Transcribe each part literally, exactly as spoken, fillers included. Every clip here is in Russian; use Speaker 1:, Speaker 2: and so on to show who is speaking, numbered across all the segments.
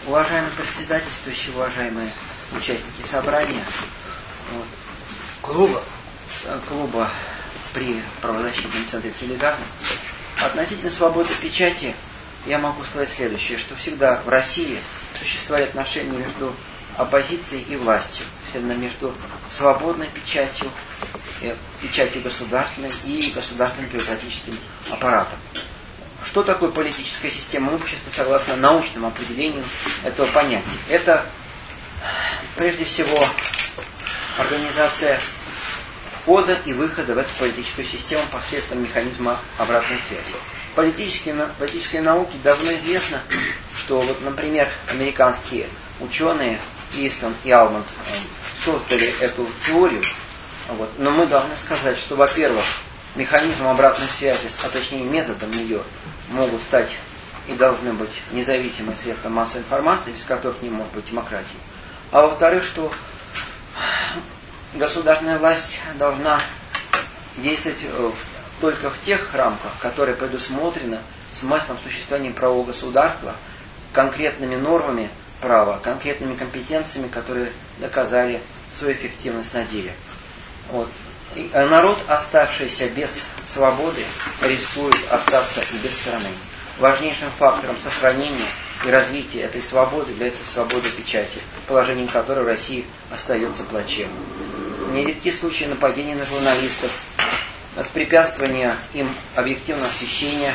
Speaker 1: Уважаемый председательствующий, уважаемые участники собрания, вот, клуба, клуба при правозащитном центре солидарности, относительно свободы печати я могу сказать следующее, что всегда в России существовали отношения между оппозицией и властью, следовательно, между свободной печатью, печатью государственной и государственным бюрократическим аппаратом. Что такое политическая система общества, согласно научному определению этого понятия? Это, прежде всего, организация входа и выхода в эту политическую систему посредством механизма обратной связи. Политические, политические науки давно известно, что, вот, например, американские ученые Истон и Алмонд создали эту теорию, вот, но мы должны сказать, что, во-первых, механизмом обратной связи, а точнее методом ее, могут стать и должны быть независимые средства массовой информации, без которых не может быть демократии. А во-вторых, что государственная власть должна действовать в, только в тех рамках, которые предусмотрены смыслом существования правового государства, конкретными нормами права, конкретными компетенциями, которые доказали свою эффективность на деле. Вот. И народ, оставшийся без свободы, рискует остаться и без страны. Важнейшим фактором сохранения и развития этой свободы является свобода печати, положением которой в России остается плачевным. Нередки случаи нападений на журналистов, воспрепятствования им объективного освещения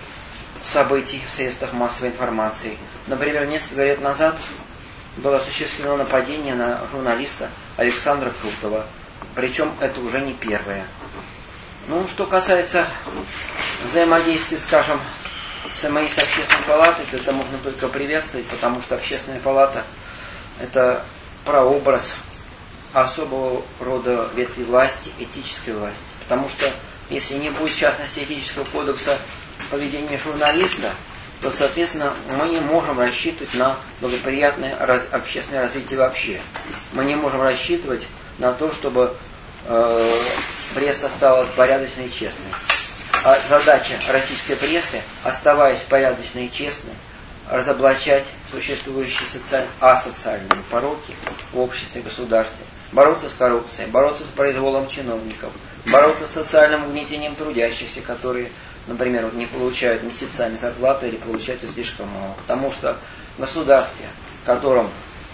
Speaker 1: событий в средствах массовой информации. Например, несколько лет назад было осуществлено нападение на журналиста Александра Крутова. Причем это уже не первое. Ну, что касается взаимодействия, скажем, с эм а и с общественной палатой, то это можно только приветствовать, потому что общественная палата – это прообраз особого рода ветви власти, этической власти. Потому что если не будет, в частности, этического кодекса поведения журналиста, то, соответственно, мы не можем рассчитывать на благоприятное раз, общественное развитие вообще. Мы не можем рассчитывать на то, чтобы э, пресса оставалась порядочной и честной. А задача российской прессы, оставаясь порядочной и честной, разоблачать существующие социаль... асоциальные пороки в обществе и государстве, бороться с коррупцией, бороться с произволом чиновников, бороться с социальным угнетением трудящихся, которые, например, вот не получают месяцами зарплату или получают ее слишком мало. Потому что в государстве, в котором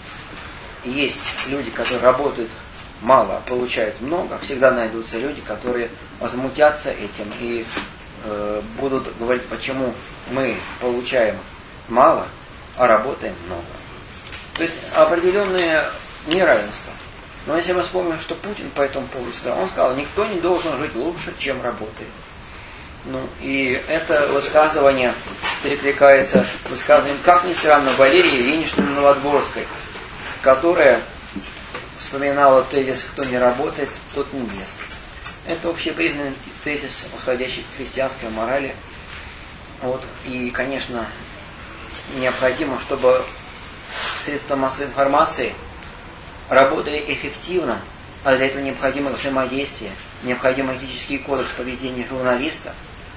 Speaker 1: есть люди, которые работают мало, получают много, всегда найдутся люди, которые возмутятся этим и э, будут говорить, почему мы получаем мало, а работаем много. То есть определенное неравенство. Но если мы вспомним, что Путин по этому поводу сказал, он сказал, никто не должен жить лучше, чем работает. Ну, и это высказывание перекликается высказыванием, как ни странно, Валерии Ильиничны Новодворской, которая вспоминала тезис «кто не работает, тот не ест». Это общепризнанный тезис, восходящий к христианской морали. Вот. И, конечно, необходимо, чтобы средства массовой информации работали эффективно, а для этого необходимо взаимодействие, необходим этический кодекс поведения журналиста.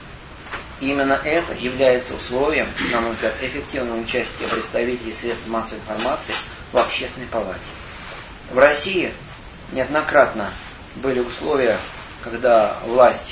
Speaker 1: И именно это является условием, на мой взгляд, эффективного участия представителей средств массовой информации в общественной палате. В России неоднократно были условия, когда власть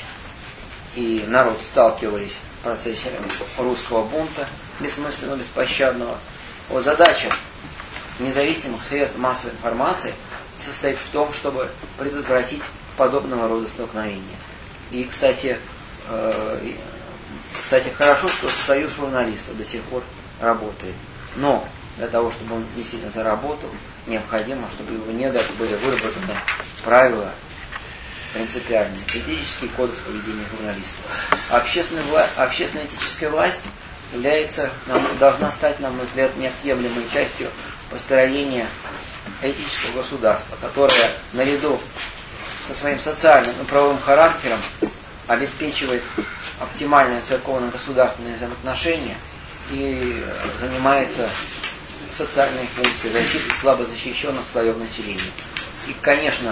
Speaker 1: и народ сталкивались в процессе русского бунта, бессмысленного, беспощадного. Вот задача независимых средств массовой информации состоит в том, чтобы предотвратить подобного рода столкновения. И, кстати, э, кстати, хорошо, что Союз журналистов до сих пор работает. Но для того, чтобы он действительно заработал, необходимо, чтобы в его недрах были выработаны правила принципиальные, этический кодекс поведения журналистов. Общественная, вла... общественная этическая власть является, должна стать, на мой взгляд, неотъемлемой частью построения этического государства, которое наряду со своим социальным и правовым характером обеспечивает оптимальные церковно-государственные взаимоотношения и занимается социальной функцией защиты слабо защищенных слоев населения. И, конечно,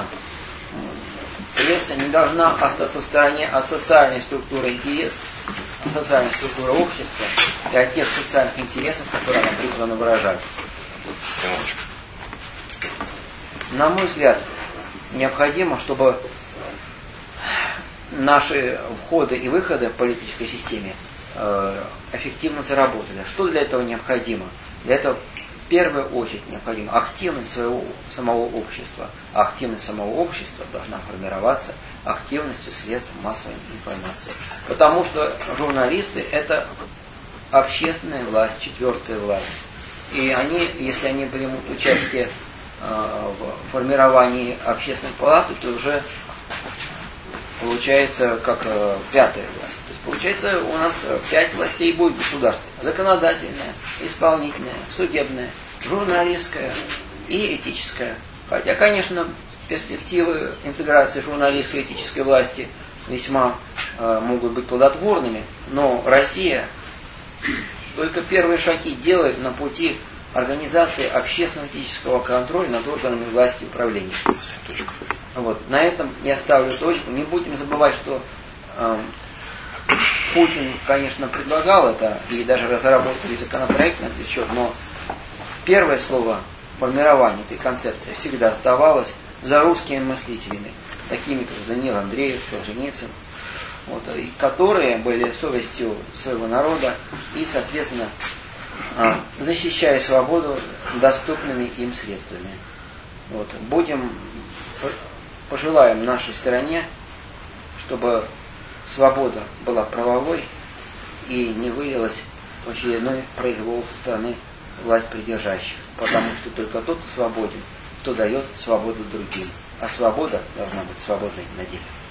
Speaker 1: пресса не должна остаться в стороне от социальной структуры интересов, от социальной структуры общества и от тех социальных интересов, которые она призвана выражать. На мой взгляд, необходимо, чтобы наши входы и выходы в политической системе э, эффективно заработали. Что для этого необходимо? Для этого в первую очередь необходима активность своего самого общества. А активность самого общества должна формироваться активностью средств массовой информации. Потому что журналисты – это общественная власть, четвертая власть. И они, если они примут участие э, в формировании общественной палаты, то уже получается как э, пятая власть. То есть получается у нас пять властей будет государство. Законодательная, исполнительная, судебная, журналистская и этическая. Хотя, конечно, перспективы интеграции журналистской и этической власти весьма э, могут быть плодотворными, но Россия только первые шаги делает на пути организации общественного этического контроля над органами власти и управления. Вот. На этом я ставлю точку. Не будем забывать, что э, Путин, конечно, предлагал это, и даже разработали законопроект на этот счет, но первое слово формирования этой концепции всегда оставалось за русскими мыслителями, такими как Даниил Андреев, Солженицын, вот, и которые были совестью своего народа и, соответственно, э, защищая свободу доступными им средствами. Вот. Будем... Пожелаем нашей стране, чтобы свобода была правовой и не вылилась в очередной произвол со стороны власть придержащих. Потому что только тот свободен, кто дает свободу другим. А свобода должна быть свободной на деле.